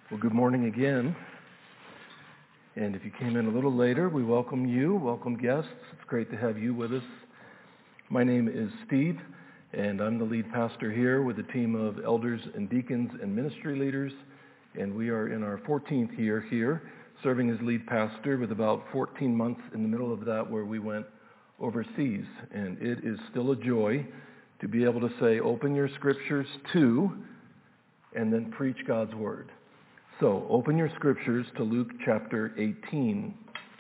Well, good morning again. And if you came in a little later, we welcome you, welcome guests. It's great to have you with us. My name is Steve, and I'm the lead pastor here with a team of elders and deacons and ministry leaders. And we are in our 14th year here, serving as lead pastor with about 14 months in the middle of that where we went overseas. And it is still a joy to be able to say, open your scriptures to, and then preach God's word. So, open your scriptures to Luke chapter 18.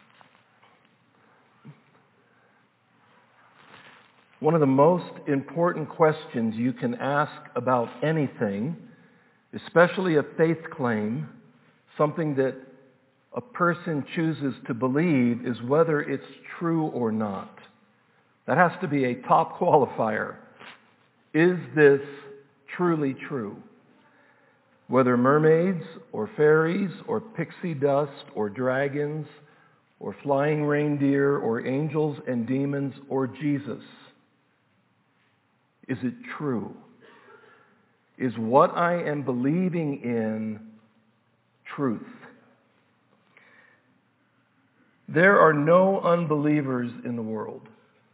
One of the most important questions you can ask about anything, especially a faith claim, something that a person chooses to believe, is whether it's true or not. That has to be a top qualifier. Is this truly true? Whether mermaids or fairies or pixie dust or dragons or flying reindeer or angels and demons or Jesus, is it true? Is what I am believing in truth? There are no unbelievers in the world,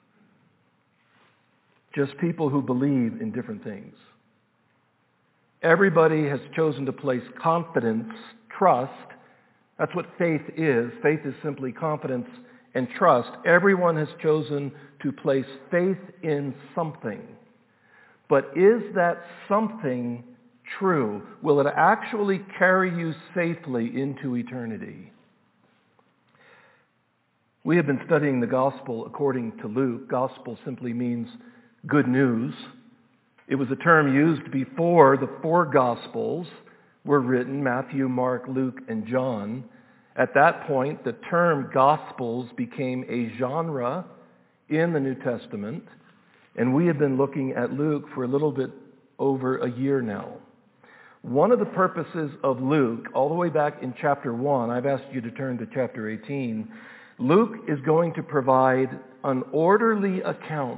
just people who believe in different things. Everybody has chosen to place confidence, trust. That's what faith is. Faith is simply confidence and trust. Everyone has chosen to place faith in something. But is that something true? Will it actually carry you safely into eternity? We have been studying the gospel according to Luke. Gospel simply means good news. It was a term used before the four Gospels were written, Matthew, Mark, Luke, and John. At that point, the term Gospels became a genre in the New Testament, and we have been looking at Luke for a little bit over a year now. One of the purposes of Luke, all the way back in chapter 1, I've asked you to turn to chapter 18, Luke is going to provide an orderly account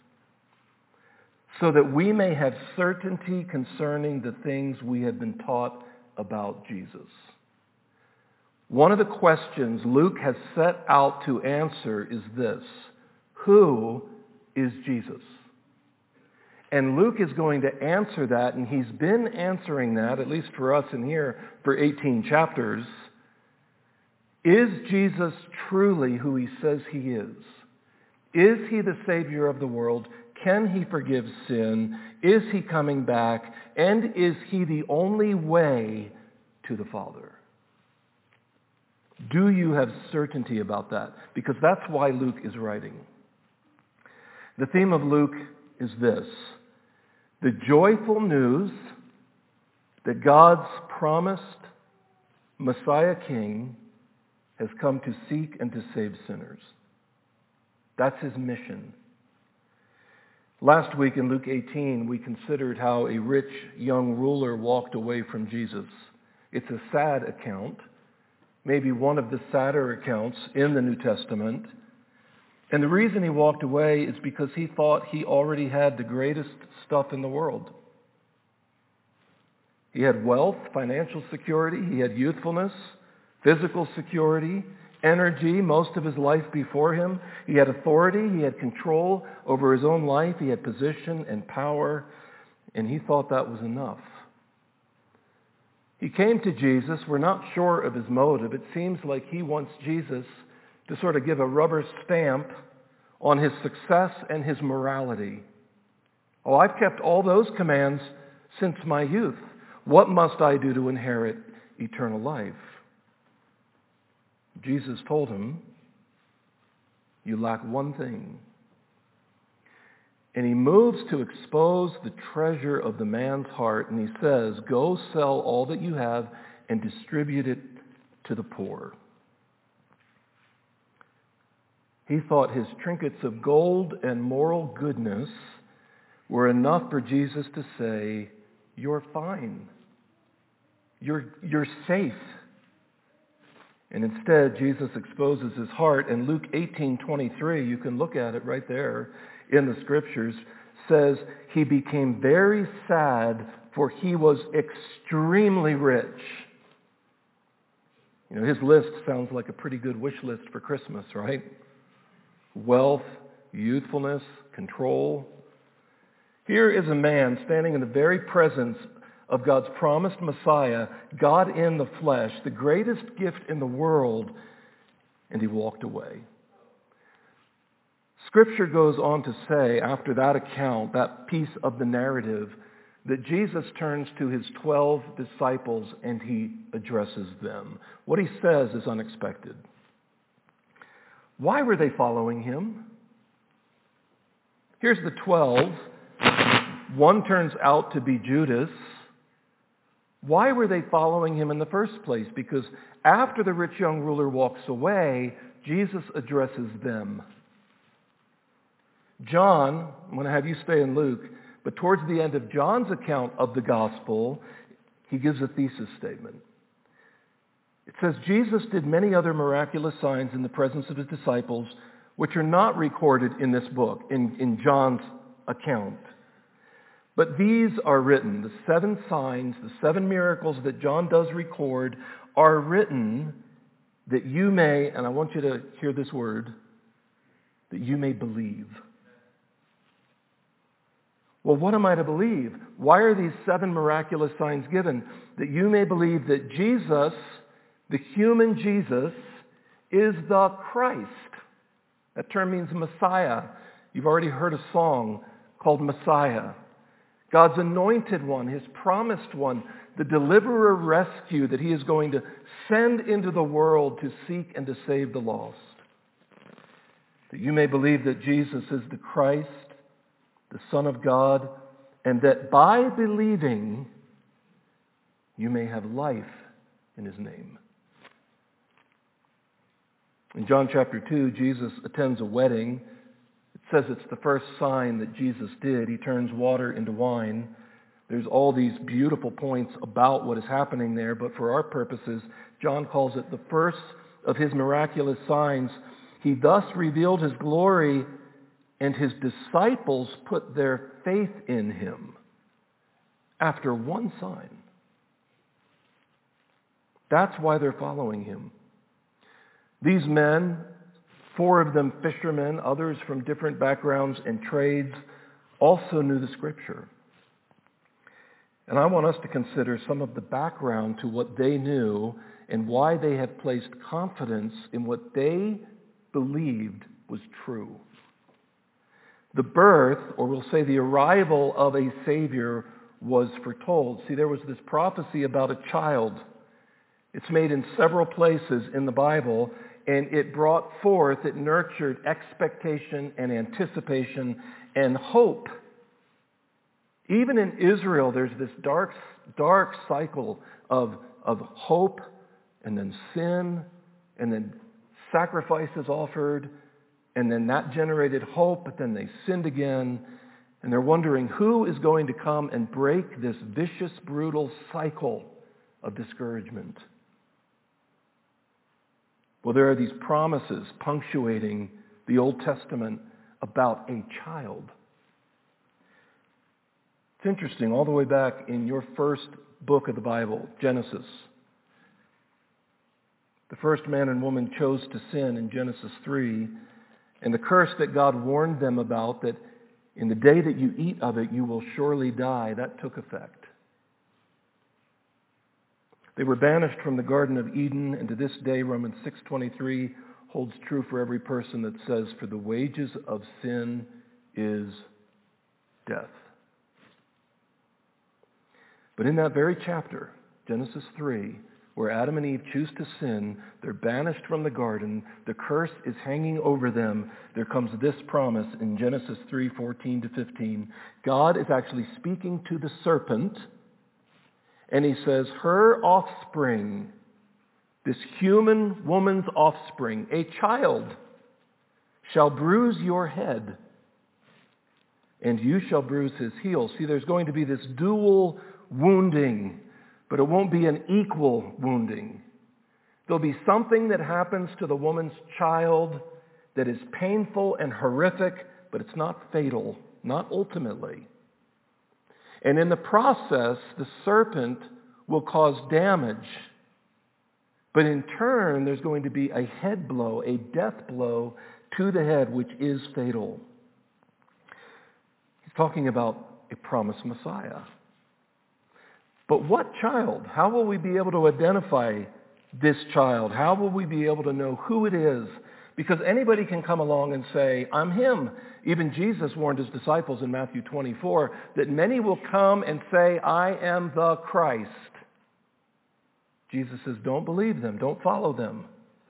so that we may have certainty concerning the things we have been taught about Jesus. One of the questions Luke has set out to answer is this: who is Jesus? And Luke is going to answer that, and he's been answering that, at least for us in here, for 18 chapters. Is Jesus truly who he says he is? Is he the Savior of the world? Can he forgive sin? Is he coming back? And is he the only way to the Father? Do you have certainty about that? Because that's why Luke is writing. The theme of Luke is this: the joyful news that God's promised Messiah King has come to seek and to save sinners. That's his mission. Last week in Luke 18, we considered how a rich young ruler walked away from Jesus. It's a sad account, maybe one of the sadder accounts in the New Testament. And the reason he walked away is because he thought he already had the greatest stuff in the world. He had wealth, financial security, he had youthfulness, physical security, energy, most of his life before him. He had authority, he had control over his own life, he had position and power, and he thought that was enough. He came to Jesus. We're not sure of his motive. It seems like he wants Jesus to sort of give a rubber stamp on his success and his morality. Oh, I've kept all those commands since my youth. What must I do to inherit eternal life? Jesus told him, you lack one thing. And he moves to expose the treasure of the man's heart, and he says, go sell all that you have and distribute it to the poor. He thought his trinkets of gold and moral goodness were enough for Jesus to say, you're fine. You're safe. And instead, Jesus exposes his heart. And Luke 18:23, you can look at it right there in the scriptures, says he became very sad, for he was extremely rich. His list sounds like a pretty good wish list for Christmas, right? Wealth, youthfulness, control. Here is a man standing in the very presence of God's promised Messiah, God in the flesh, the greatest gift in the world, and he walked away. Scripture goes on to say, after that account, that piece of the narrative, that Jesus turns to his 12 disciples and he addresses them. What he says is unexpected. Why were they following him? Here's the 12. One turns out to be Judas. Why were they following him in the first place? Because after the rich young ruler walks away, Jesus addresses them. John, I'm going to have you stay in Luke, but towards the end of John's account of the gospel, he gives a thesis statement. It says, Jesus did many other miraculous signs in the presence of his disciples, which are not recorded in this book, in John's account. But these are written, the 7 signs, the 7 miracles that John does record are written that you may, and I want you to hear this word, that you may believe. Well, what am I to believe? Why are these 7 miraculous signs given? That you may believe that Jesus, the human Jesus, is the Christ. That term means Messiah. You've already heard a song called Messiah. God's anointed one, his promised one, the deliverer rescue that he is going to send into the world to seek and to save the lost. That you may believe that Jesus is the Christ, the Son of God, and that by believing you may have life in his name. In John chapter 2, Jesus attends a wedding. It says it's the first sign that Jesus did. He turns water into wine. There's all these beautiful points about what is happening there, but for our purposes, John calls it the first of his miraculous signs. He thus revealed his glory, and his disciples put their faith in him after one sign. That's why they're following him. These men, 4 of them fishermen, others from different backgrounds and trades, also knew the Scripture. And I want us to consider some of the background to what they knew and why they have placed confidence in what they believed was true. The birth, or we'll say the arrival of a Savior, was foretold. See, there was this prophecy about a child. It's made in several places in the Bible, and it brought forth, it nurtured expectation and anticipation and hope. Even in Israel, there's this dark cycle of hope, and then sin, and then sacrifices offered, and then that generated hope, but then they sinned again, and they're wondering who is going to come and break this vicious, brutal cycle of discouragement. Well, there are these promises punctuating the Old Testament about a child. It's interesting, all the way back in your first book of the Bible, Genesis. The first man and woman chose to sin in Genesis 3, and the curse that God warned them about, that in the day that you eat of it, you will surely die, that took effect. They were banished from the Garden of Eden, and to this day, Romans 6:23 holds true for every person that says, for the wages of sin is death. But in that very chapter, Genesis 3, where Adam and Eve choose to sin, they're banished from the garden, the curse is hanging over them, there comes this promise in Genesis 3:14-15. God is actually speaking to the serpent, and he says, her offspring, this human woman's offspring, a child, shall bruise your head, and you shall bruise his heel. See, there's going to be this dual wounding, but it won't be an equal wounding. There'll be something that happens to the woman's child that is painful and horrific, but it's not fatal, not ultimately. And in the process, the serpent will cause damage But in turn, there's going to be a head blow, a death blow to the head, which is fatal. He's talking about a promised Messiah. But what child? How will we be able to identify this child? How will we be able to know who it is? Because anybody can come along and say, I'm him. Even Jesus warned his disciples in Matthew 24 that many will come and say, I am the Christ. Jesus says, don't believe them. Don't follow them.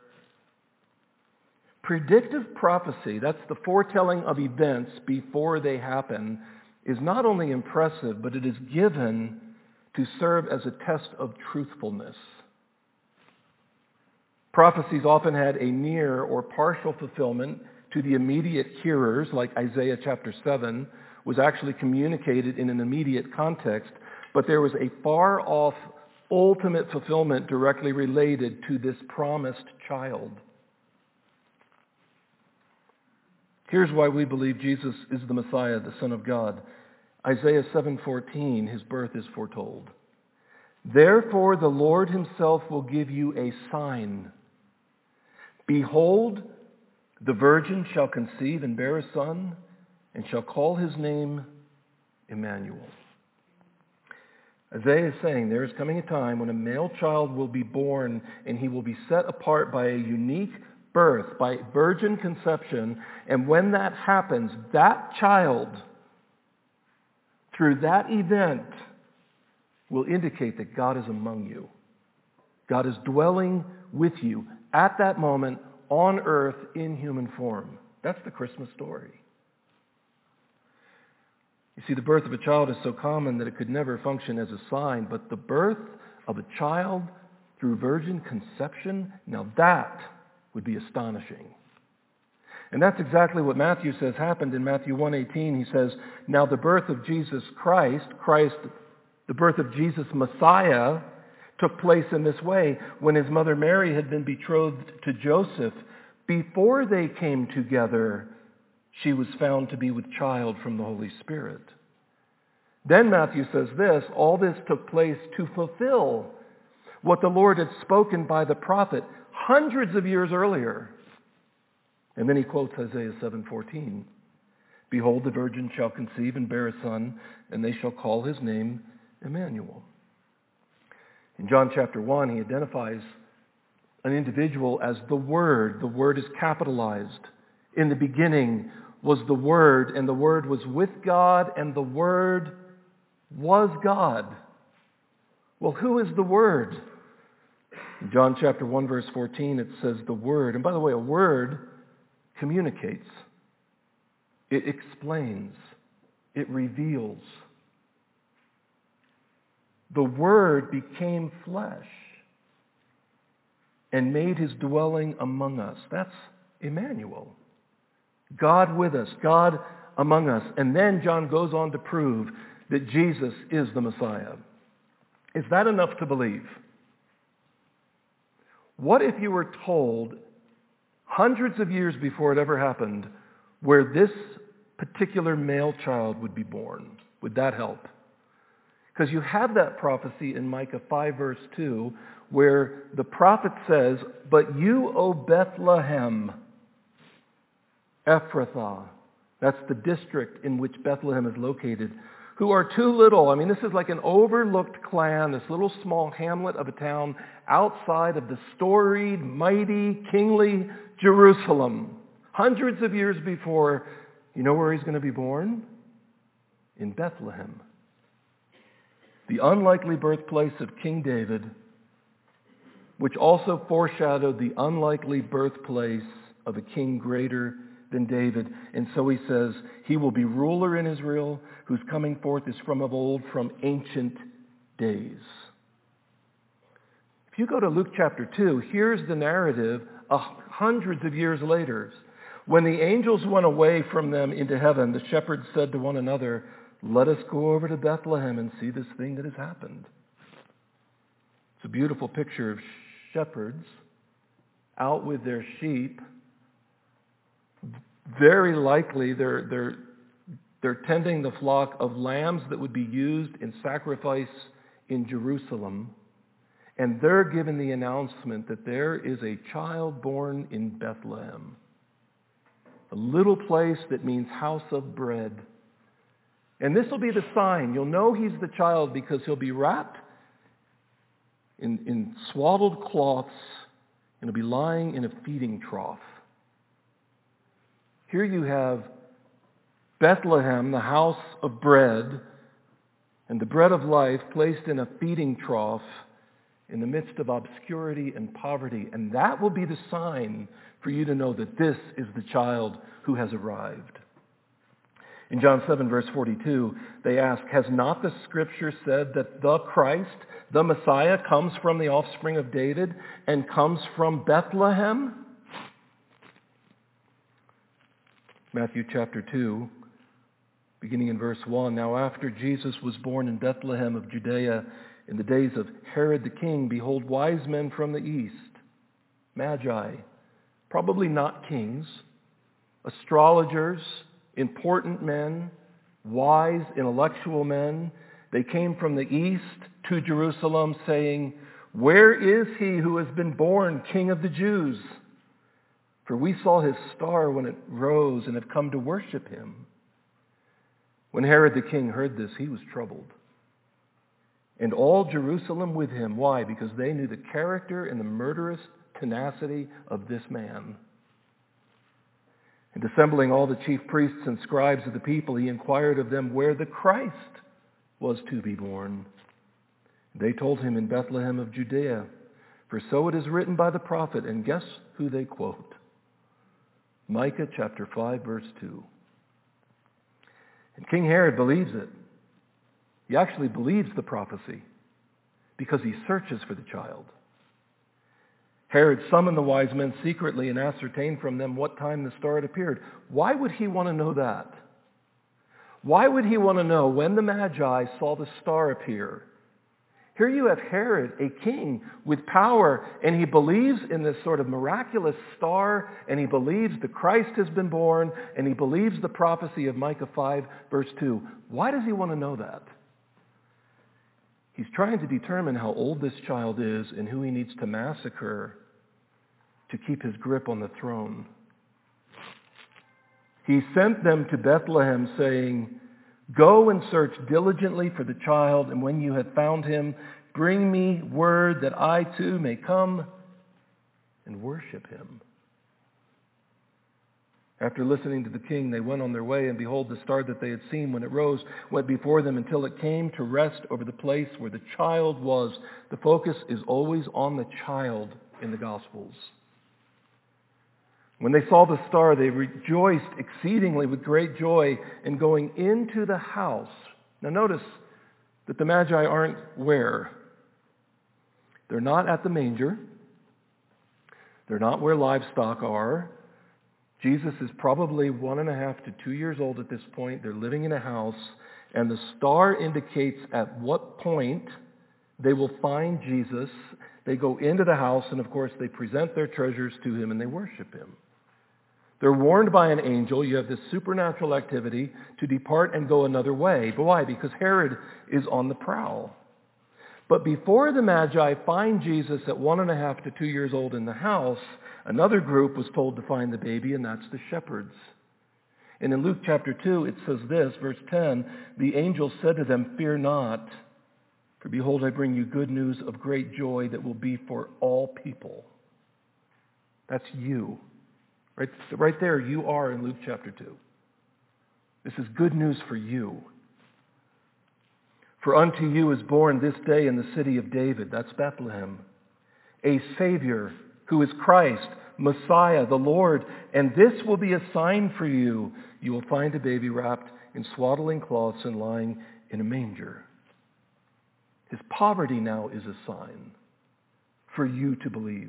Predictive prophecy, that's the foretelling of events before they happen, is not only impressive, but it is given to serve as a test of truthfulness. Prophecies often had a near or partial fulfillment to the immediate hearers, like Isaiah chapter 7 was actually communicated in an immediate context, but there was a far-off ultimate fulfillment directly related to this promised child. Here's why we believe Jesus is the Messiah, the Son of God. Isaiah 7:14, his birth is foretold. Therefore the Lord himself will give you a sign. Behold, the virgin shall conceive and bear a son, and shall call his name Emmanuel. Isaiah is saying there is coming a time when a male child will be born, and he will be set apart by a unique birth, by virgin conception. And when that happens, that child, through that event, will indicate that God is among you. God is dwelling with you at that moment on earth in human form. That's the Christmas story. You see, the birth of a child is so common that it could never function as a sign, but the birth of a child through virgin conception, now that would be astonishing. And that's exactly what Matthew says happened in Matthew 1:18. He says, now the birth of Jesus Christ, the birth of Jesus Messiah, took place in this way. When his mother Mary had been betrothed to Joseph, before they came together, she was found to be with child from the Holy Spirit. Then Matthew says this, all this took place to fulfill what the Lord had spoken by the prophet hundreds of years earlier. And then he quotes Isaiah 7:14. Behold, the virgin shall conceive and bear a son, and they shall call his name Emmanuel. In John chapter 1, he identifies an individual as the Word. The Word is capitalized. In the beginning was the Word, and the Word was with God, and the Word was God. Well, who is the Word? In John chapter 1, verse 14, it says the Word. And by the way, a word communicates. It explains. It reveals. The Word became flesh and made his dwelling among us. That's Emmanuel. God with us, God among us. And then John goes on to prove that Jesus is the Messiah. Is that enough to believe? What if you were told hundreds of years before it ever happened where this particular male child would be born? Would that help? Because you have that prophecy in Micah 5 verse 2 where the prophet says, but you, O Bethlehem, Ephrathah, that's the district in which Bethlehem is located, who are too little. I mean, this is like an overlooked clan, this little small hamlet of a town outside of the storied, mighty, kingly Jerusalem. Hundreds of years before, you know where he's going to be born? In Bethlehem. The unlikely birthplace of King David, which also foreshadowed the unlikely birthplace of a king greater than David. And so he says, he will be ruler in Israel, whose coming forth is from of old, from ancient days. If you go to Luke chapter 2, here's the narrative hundreds of years later. When the angels went away from them into heaven, the shepherds said to one another, let us go over to Bethlehem and see this thing that has happened. It's a beautiful picture of shepherds out with their sheep. Very likely they're tending the flock of lambs that would be used in sacrifice in Jerusalem. And they're given the announcement that there is a child born in Bethlehem, a little place that means house of bread. And this will be the sign. You'll know he's the child because he'll be wrapped in swaddled cloths and he'll be lying in a feeding trough. Here you have Bethlehem, the house of bread, and the bread of life placed in a feeding trough in the midst of obscurity and poverty. And that will be the sign for you to know that this is the child who has arrived. In John 7, verse 42, they ask, has not the Scripture said that the Christ, the Messiah, comes from the offspring of David and comes from Bethlehem? Matthew chapter 2, beginning in verse 1, now after Jesus was born in Bethlehem of Judea in the days of Herod the king, behold, wise men from the east, magi, probably not kings, astrologers, important men, wise, intellectual men, they came from the east to Jerusalem saying, where is he who has been born King of the Jews? For we saw his star when it rose and have come to worship him. When Herod the king heard this, he was troubled. And all Jerusalem with him. Why? Because they knew the character and the murderous tenacity of this man. And assembling all the chief priests and scribes of the people, he inquired of them where the Christ was to be born. They told him, in Bethlehem of Judea, for so it is written by the prophet. And guess who they quote? Micah chapter 5, verse 2. And King Herod believes it. He actually believes the prophecy because he searches for the child. Herod summoned the wise men secretly and ascertained from them what time the star had appeared. Why would he want to know that? Why would he want to know when the Magi saw the star appear? Here you have Herod, a king with power, and he believes in this sort of miraculous star, and he believes the Christ has been born, and he believes the prophecy of Micah 5, verse 2. Why does he want to know that? He's trying to determine how old this child is and who he needs to massacre to keep his grip on the throne. He sent them to Bethlehem saying, go and search diligently for the child, and when you have found him, bring me word that I too may come and worship him. After listening to the king, they went on their way, and behold, the star that they had seen when it rose went before them until it came to rest over the place where the child was. The focus is always on the child in the Gospels. When they saw the star, they rejoiced exceedingly with great joy, and going into the house. Now notice that the Magi aren't where? They're not at the manger. They're not where livestock are. Jesus is probably 1.5 to 2 years old at this point. They're living in a house, and the star indicates at what point they will find Jesus. They go into the house, and of course they present their treasures to him and they worship him. They're warned by an angel. You have this supernatural activity to depart and go another way. But why? Because Herod is on the prowl. But before the Magi find Jesus at 1.5 to 2 years old in the house, another group was told to find the baby, and that's the shepherds. And in Luke chapter 2, it says this, verse 10, the angel said to them, fear not, for behold, I bring you good news of great joy that will be for all people. That's you. Right there, you are in Luke chapter 2. This is good news for you. For unto you is born this day in the city of David, that's Bethlehem, a Savior who is Christ, Messiah, the Lord. And this will be a sign for you. You will find a baby wrapped in swaddling cloths and lying in a manger. His poverty now is a sign for you to believe.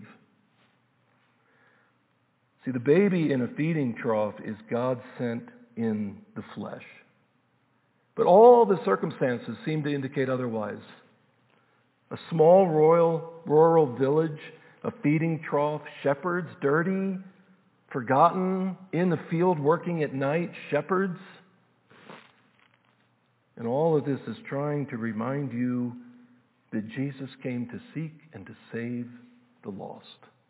See, the baby in a feeding trough is God sent in the flesh. But all the circumstances seem to indicate otherwise. A small rural village, a feeding trough, shepherds, dirty, forgotten, in the field working at night, shepherds. And all of this is trying to remind you that Jesus came to seek and to save the lost.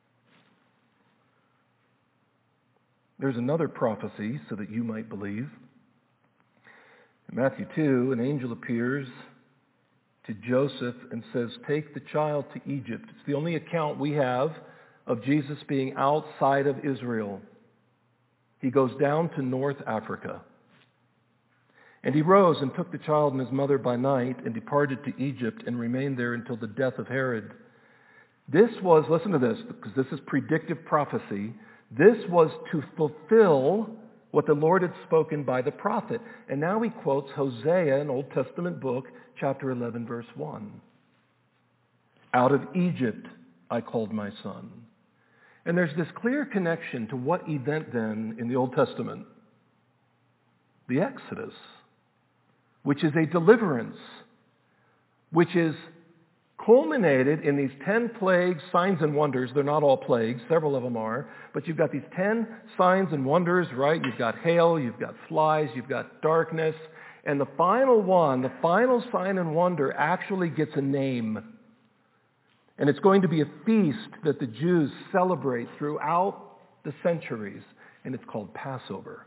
There's another prophecy so that you might believe. In Matthew 2, an angel appears to Joseph and says, "Take the child to Egypt." It's the only account we have of Jesus being outside of Israel. He goes down to North Africa. "And he rose and took the child and his mother by night and departed to Egypt and remained there until the death of Herod." This was, listen to this, because this is predictive prophecy. This was to fulfill what the Lord had spoken by the prophet. And now he quotes Hosea, an Old Testament book, chapter 11, verse 1. "Out of Egypt I called my son." And there's this clear connection to what event then in the Old Testament? The Exodus, which is a deliverance, which is culminated in these 10 plagues, signs and wonders. They're not all plagues, several of them are, but you've got these 10 signs and wonders, right? You've got hail, you've got flies, you've got darkness, and the final one, the final sign and wonder actually gets a name. And it's going to be a feast that the Jews celebrate throughout the centuries, and it's called Passover.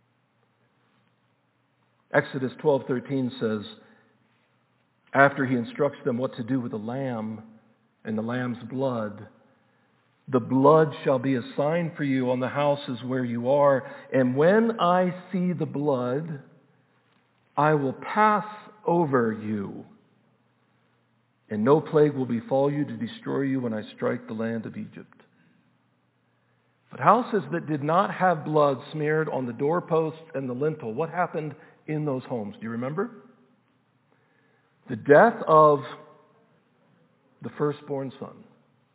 Exodus 12:13 says, after he instructs them what to do with the lamb and the lamb's blood, "The blood shall be a sign for you on the houses where you are, and when I see the blood, I will pass over you, and no plague will befall you to destroy you when I strike the land of Egypt." But houses that did not have blood smeared on the doorposts and the lintel, what happened in those homes? Do you remember? The death of the firstborn son.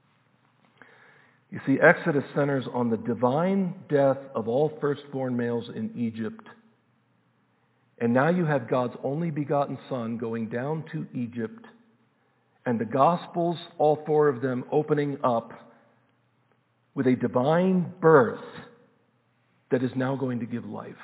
You see, Exodus centers on the divine death of all firstborn males in Egypt. And now you have God's only begotten Son going down to Egypt, and the Gospels, all four of them, opening up with a divine birth that is now going to give life.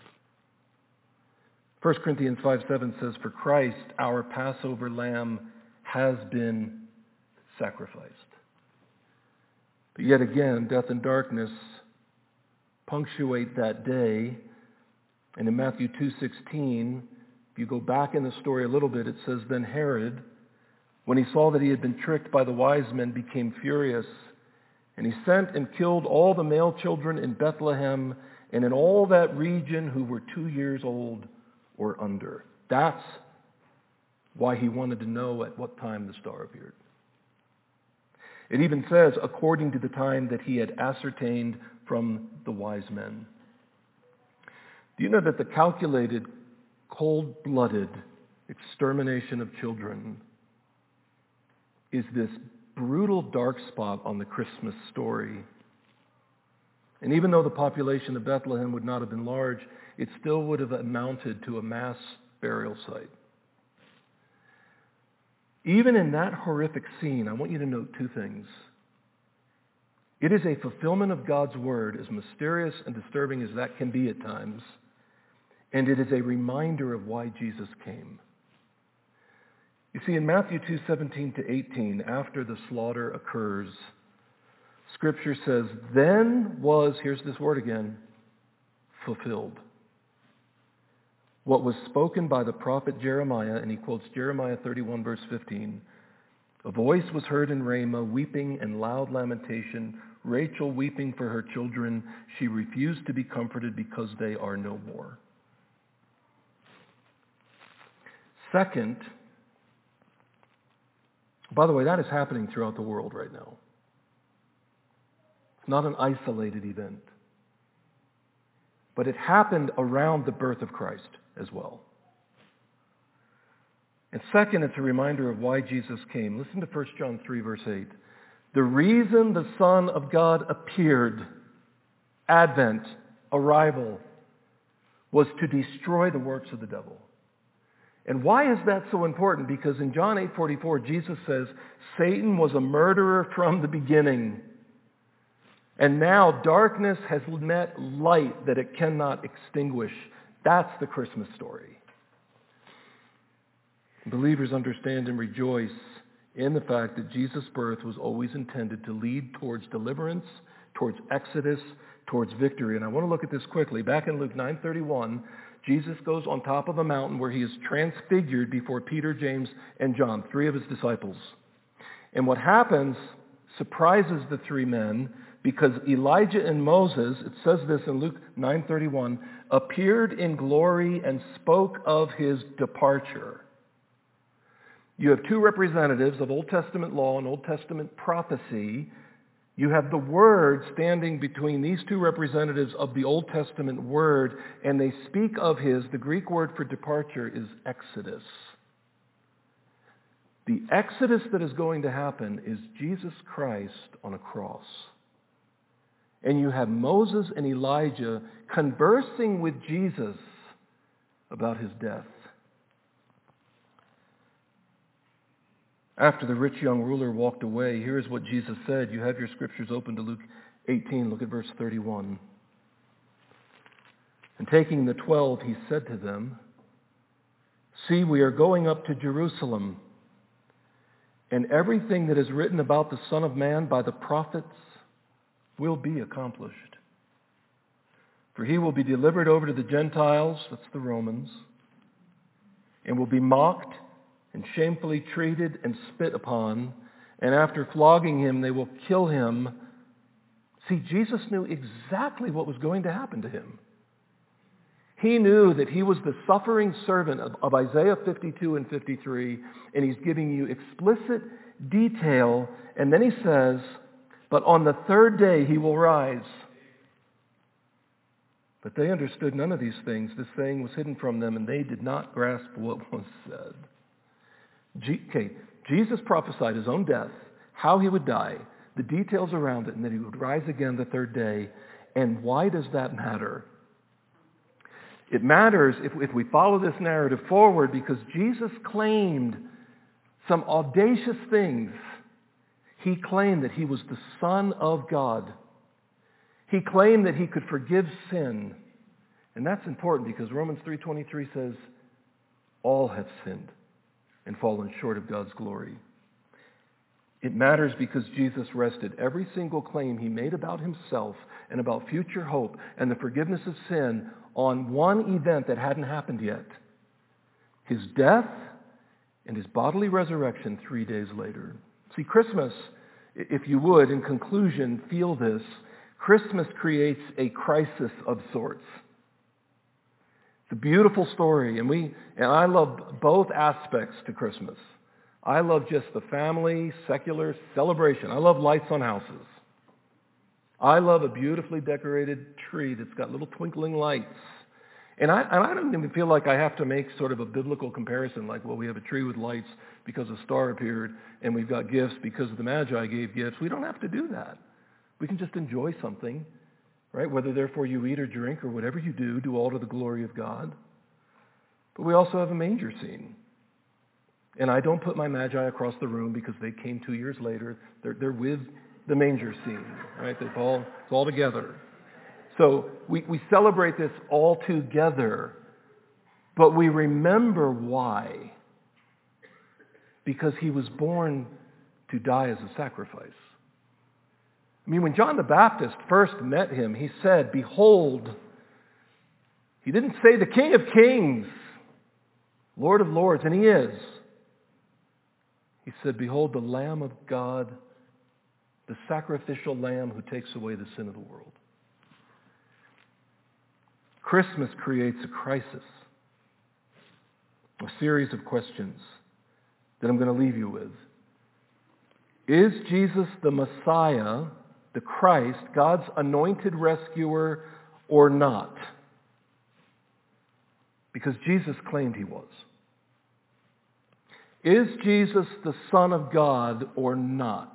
1 Corinthians 5:7 says, "For Christ, our Passover lamb, has been sacrificed." But yet again, death and darkness punctuate that day. And in Matthew 2:16, if you go back in the story a little bit, it says, "Then Herod, when he saw that he had been tricked by the wise men, became furious. And he sent and killed all the male children in Bethlehem and in all that region who were 2 years old or under." That's why he wanted to know at what time the star appeared. It even says, according to the time that he had ascertained from the wise men. Do you know that the calculated, cold-blooded extermination of children is this brutal dark spot on the Christmas story? And even though the population of Bethlehem would not have been large, it still would have amounted to a mass burial site. Even in that horrific scene, I want you to note two things. It is a fulfillment of God's word, as mysterious and disturbing as that can be at times, and it is a reminder of why Jesus came. You see, in Matthew 2:17-18, after the slaughter occurs, Scripture says, "Then was," here's this word again, "fulfilled what was spoken by the prophet Jeremiah," and he quotes Jeremiah 31, verse 15. "A voice was heard in Ramah, weeping and loud lamentation, Rachel weeping for her children. She refused to be comforted because they are no more." Second, by the way, that is happening throughout the world right now. It's not an isolated event. But it happened around the birth of Christ as well. And second, it's a reminder of why Jesus came. Listen to 1 John 3, verse 8. "The reason the Son of God appeared," Advent, arrival, "was to destroy the works of the devil." And why is that so important? Because in John 8:44, Jesus says, "Satan was a murderer from the beginning. And now darkness has met light that it cannot extinguish." That's the Christmas story. Believers understand and rejoice in the fact that Jesus' birth was always intended to lead towards deliverance, towards exodus, towards victory. And I want to look at this quickly. Back in Luke 9:31, Jesus goes on top of a mountain where he is transfigured before Peter, James, and John, three of his disciples. And what happens surprises the three men, because Elijah and Moses, it says this in Luke 9:31, appeared in glory and spoke of his departure. You have two representatives of Old Testament law and Old Testament prophecy. You have the Word standing between these two representatives of the Old Testament Word, and they speak of the Greek word for departure is exodus. The exodus that is going to happen is Jesus Christ on a cross. And you have Moses and Elijah conversing with Jesus about his death. After the rich young ruler walked away, here's what Jesus said. You have your scriptures open to Luke 18. Look at verse 31. And taking the 12, he said to them, "See, we are going up to Jerusalem, and everything that is written about the Son of Man by the prophets will be accomplished. For he will be delivered over to the Gentiles," that's the Romans, "and will be mocked and shamefully treated and spit upon, and after flogging him, they will kill him." See, Jesus knew exactly what was going to happen to him. He knew that he was the suffering servant of Isaiah 52 and 53, and he's giving you explicit detail, and then he says, "But on the third day he will rise." But they understood none of these things. This saying was hidden from them, and they did not grasp what was said. Jesus prophesied his own death, how he would die, the details around it, and that he would rise again the third day. And why does that matter? It matters if we follow this narrative forward, because Jesus claimed some audacious things. He claimed that he was the Son of God. He claimed that he could forgive sin. And that's important because Romans 3:23 says, all have sinned and fallen short of God's glory. It matters because Jesus rested every single claim he made about himself and about future hope and the forgiveness of sin on one event that hadn't happened yet: his death and his bodily resurrection 3 days later. See, Christmas, if you would, in conclusion, feel this. Christmas creates a crisis of sorts. It's a beautiful story, and I love both aspects to Christmas. I love just the family, secular celebration. I love lights on houses. I love a beautifully decorated tree that's got little twinkling lights. And I don't even feel like I have to make sort of a biblical comparison, like, well, we have a tree with lights because a star appeared, and we've got gifts because the Magi gave gifts. We don't have to do that. We can just enjoy something, right? Whether therefore you eat or drink or whatever you do all to the glory of God. But we also have a manger scene. And I don't put my Magi across the room because they came 2 years later. They're with the manger scene, right? It's all together. So we celebrate this all together, but we remember why. Because he was born to die as a sacrifice. I mean, when John the Baptist first met him, he said, "Behold," he didn't say the King of Kings, Lord of Lords, and he is. He said, "Behold, the Lamb of God, the sacrificial Lamb who takes away the sin of the world." Christmas creates a crisis, a series of questions that I'm going to leave you with. Is Jesus the Messiah, the Christ, God's anointed rescuer, or not? Because Jesus claimed he was. Is Jesus the Son of God or not?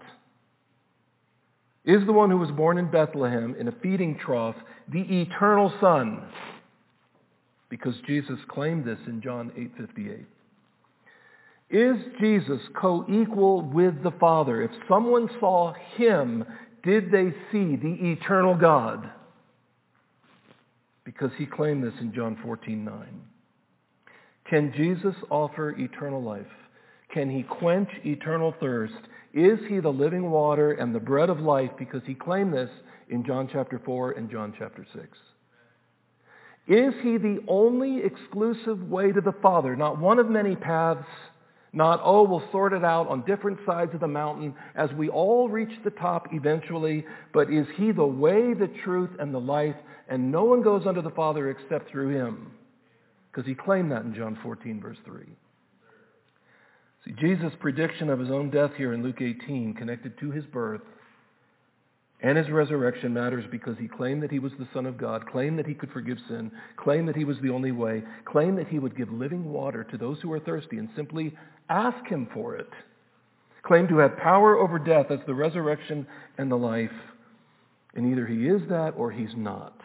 Is the one who was born in Bethlehem in a feeding trough the eternal Son? Because Jesus claimed this in John 8:58. Is Jesus co-equal with the Father? If someone saw him, did they see the eternal God? Because he claimed this in John 14:9. Can Jesus offer eternal life? Can he quench eternal thirst? Is he the living water and the bread of life? Because he claimed this in John chapter 4 and John chapter 6. Is he the only exclusive way to the Father? Not one of many paths. Not, we'll sort it out on different sides of the mountain as we all reach the top eventually. But is he the way, the truth, and the life? And no one goes unto the Father except through him. Because he claimed that in John 14, verse 3. See, Jesus' prediction of his own death here in Luke 18, connected to his birth and his resurrection, matters because he claimed that he was the Son of God, claimed that he could forgive sin, claimed that he was the only way, claimed that he would give living water to those who are thirsty and simply ask him for it, claimed to have power over death as the resurrection and the life. And either he is that or he's not.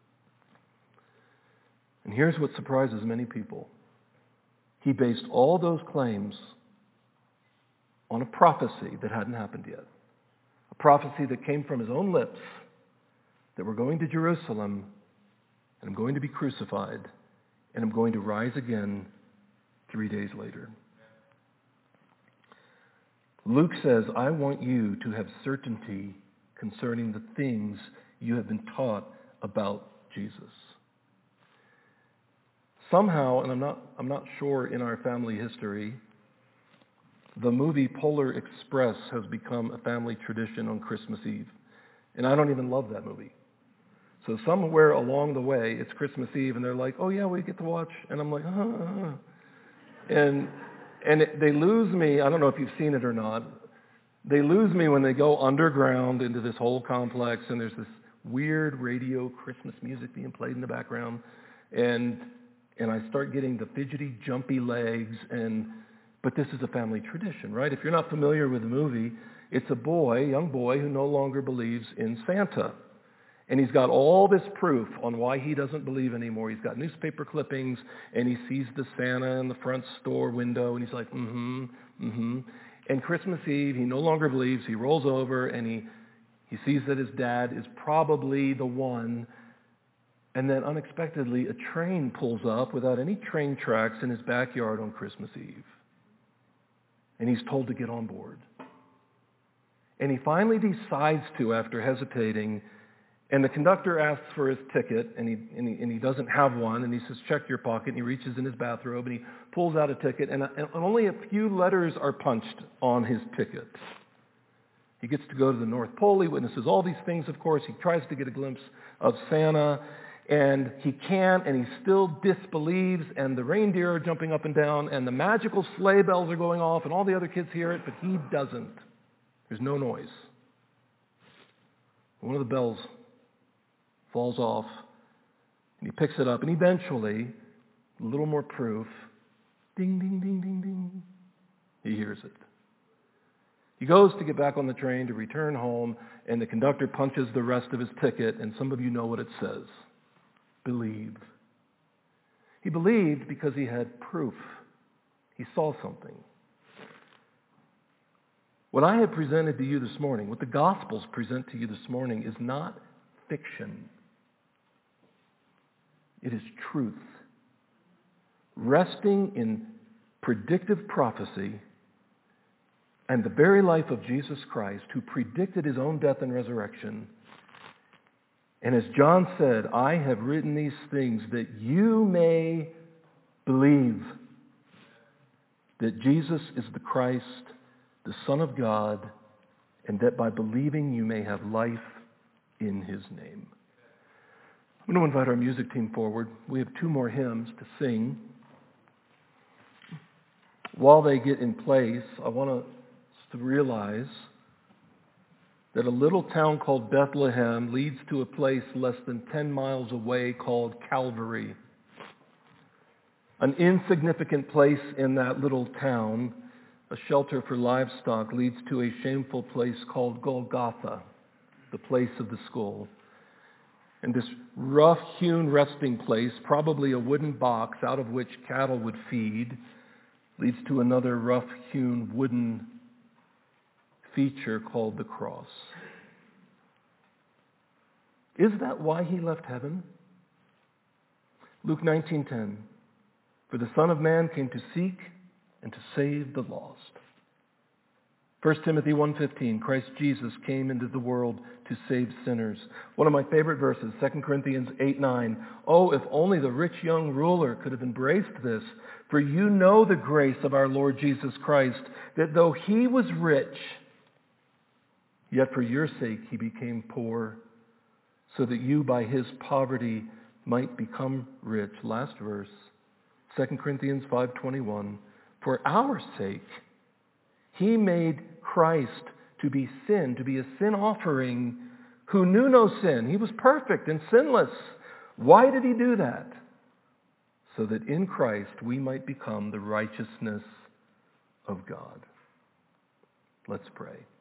And here's what surprises many people. He based all those claims on a prophecy that hadn't happened yet. A prophecy that came from his own lips, that we're going to Jerusalem, and I'm going to be crucified, and I'm going to rise again 3 days later. Luke says, I want you to have certainty concerning the things you have been taught about Jesus. Somehow, and I'm not sure in our family history, the movie Polar Express has become a family tradition on Christmas Eve. And I don't even love that movie. So somewhere along the way, it's Christmas Eve, and they're like, oh yeah, we get to watch. And I'm like, And they lose me. I don't know if you've seen it or not. They lose me when they go underground into this whole complex, and there's this weird radio Christmas music being played in the background. And I start getting the fidgety, jumpy legs, but this is a family tradition, right? If you're not familiar with the movie, it's a young boy, who no longer believes in Santa. And he's got all this proof on why he doesn't believe anymore. He's got newspaper clippings, and he sees the Santa in the front store window, and he's like, And Christmas Eve, he no longer believes. He rolls over, and he sees that his dad is probably the one. And then unexpectedly, a train pulls up without any train tracks in his backyard on Christmas Eve. And he's told to get on board. And he finally decides to, after hesitating, and the conductor asks for his ticket, and he doesn't have one, and he says, check your pocket, and he reaches in his bathrobe, and he pulls out a ticket, and only a few letters are punched on his ticket. He gets to go to the North Pole, he witnesses all these things, of course, he tries to get a glimpse of Santa, and he can't, and he still disbelieves, and the reindeer are jumping up and down, and the magical sleigh bells are going off, and all the other kids hear it, but he doesn't. There's no noise. One of the bells falls off, and he picks it up, and eventually, a little more proof, ding, ding, ding, ding, ding, he hears it. He goes to get back on the train to return home, and the conductor punches the rest of his ticket, and some of you know what it says. Believe. He believed because he had proof. He saw something. What I have presented to you this morning, what the Gospels present to you this morning, is not fiction. It is truth. Resting in predictive prophecy and the very life of Jesus Christ, who predicted his own death and resurrection. And as John said, I have written these things that you may believe that Jesus is the Christ, the Son of God, and that by believing you may have life in his name. I'm going to invite our music team forward. We have 2 more hymns to sing. While they get in place, I want us to realize that a little town called Bethlehem leads to a place less than 10 miles away called Calvary. An insignificant place in that little town, a shelter for livestock, leads to a shameful place called Golgotha, the place of the skull. And this rough-hewn resting place, probably a wooden box out of which cattle would feed, leads to another rough-hewn wooden feature called the cross. Is that why he left heaven? Luke 19:10. For the Son of Man came to seek and to save the lost. 1 Timothy 1:15, Christ Jesus came into the world to save sinners. One of my favorite verses, 2 Corinthians 8:9. Oh, if only the rich young ruler could have embraced this. For you know the grace of our Lord Jesus Christ, that though he was rich, yet for your sake he became poor, so that you by his poverty might become rich. Last verse, 2 Corinthians 5:21. For our sake he made Christ to be sin, to be a sin offering, who knew no sin. He was perfect and sinless. Why did he do that? So that in Christ we might become the righteousness of God. Let's pray.